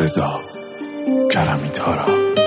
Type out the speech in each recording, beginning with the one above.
رضا کرمی تارا.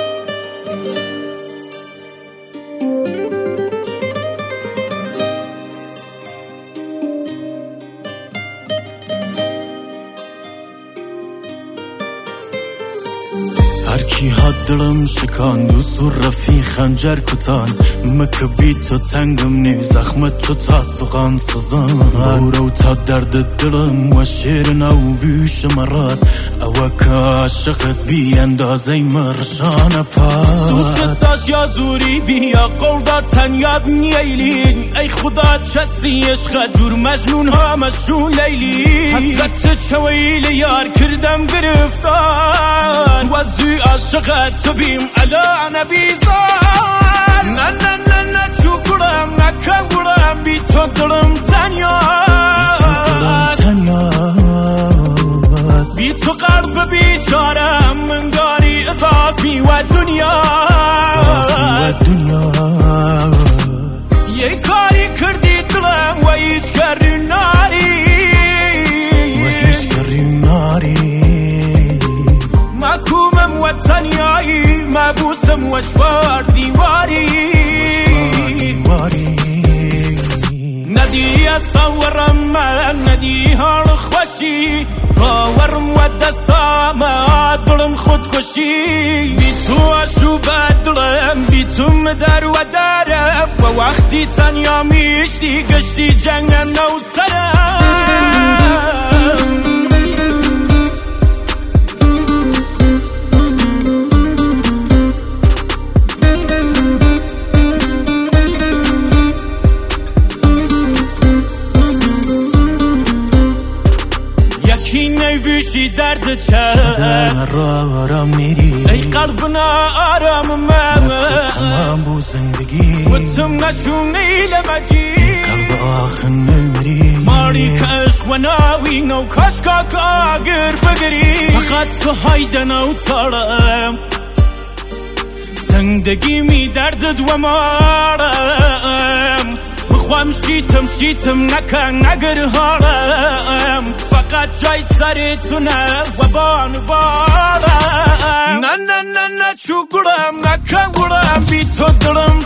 هر کی دلم شکاند و صرفی خنجر کتان مکبی تو تنگم نی زخمت تو تا سقان سزان رو تا درد دلم و شیر نو بیش مرات او که عاشقت بی اندازه مرشان پا دوست داشت یا زوری بیا قول داد تنیاد نیلین ای خدا چسی عشق جور مجنون ها مشون لیلی حسرت چویل یار کردم گرفتار وزوی عاشقت تو بیم علا نبیزان نه نه نه نه چوکرم نکورم بی تو دلم تنیاست بی تو قلب بیچارم منگاری اضافی و دنیا یه کاری کردی دلم و هیچ کردی ناری مکومم و تنیایی مبوسم و چوار دیواری ندی اصورم من ندی حال خوشی باورم و دستام دلم خودکشی بی تو آشوب دلم بی تو مدر و درم و وقتی تنیا میشتی گشتی جنگم نو سرم بیشی درد چند را میری ای قلبنا آرام تمام بو زندگی و تم نچون ایل مجی قلب آخر نمیری ماری کشک و ناوین و کشکا کاگر بگری فقط تو هایدن و تارم زندگی می دردد و مارم بخوام شیتم نکن نگر هارم فقط جای سر تو نه و بارم نه نه نه نه چو گرم نکن گرم بی تو دلم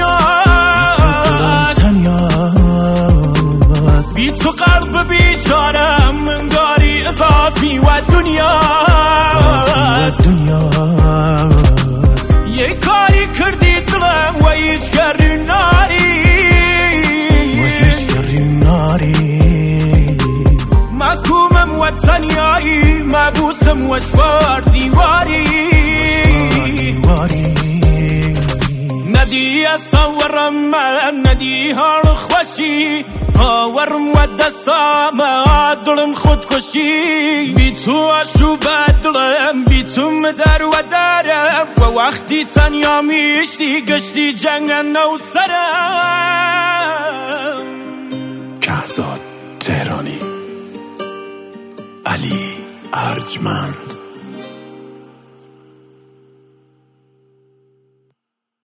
تنیاست بی تو قلب بیچارم منگاری اضافی و دنیاست یه کاری کردی دلم و هیچ کردی ناری مکومم و تنیایی مبوسم و چوار دیواری ندی اصورم من ندی حال خوشی باورم و دستام دلم خودکشی بی تو آشوب دلم بی تو مدر و درم و وقتی تنیا میشتی گشتی جنگن نو سرم. کهزاد تهرانی، علی ارجمند.